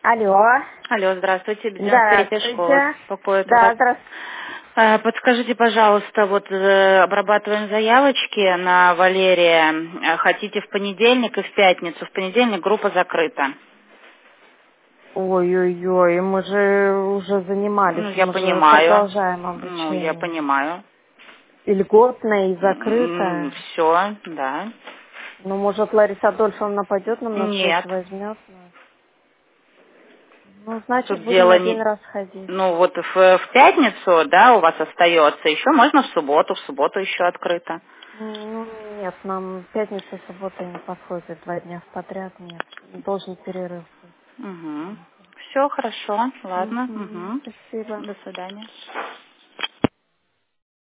Алло. Алло, здравствуйте, Бердянская школа. Здравствуйте. Беспокоит Да, вас. здравствуйте. Подскажите, пожалуйста, вот обрабатываем заявочки на Валерия. Хотите в понедельник и в пятницу. В понедельник группа закрыта. Ой-ой-ой, мы же уже занимались, Ну, я мы же понимаю. продолжаем Ну, я обучение. понимаю. И льготное, и закрытое. Все, да. Ну, может, Лариса Адольфовна пойдет нам на встречу, Нет. возьмет нас? Ну, значит, Тут будем дело один не... раз ходить. Ну, вот в пятницу, да, у вас остается. Еще можно в субботу еще открыто. Ну, нет, нам пятница, суббота не подходит, 2 дня подряд, нет. Должен перерыв быть. Угу. Все хорошо, ладно. Угу. Спасибо. До свидания.